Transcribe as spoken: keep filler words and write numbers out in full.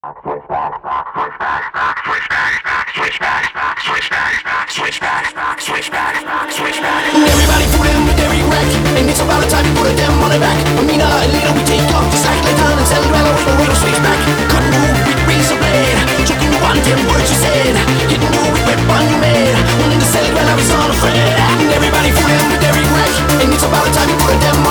Everybody put in the dairy rack, and it's about the time you put a damn money back. Amina and Lena, we take off just like Leighton and Cinderella with the wheel switch back. Cutting you with razor blade, choking you on damn words you said, hitting you with weapon you made. When the Cinderella is unafraid, and everybody put in the dairy rack, and it's about the time you put a damn money back.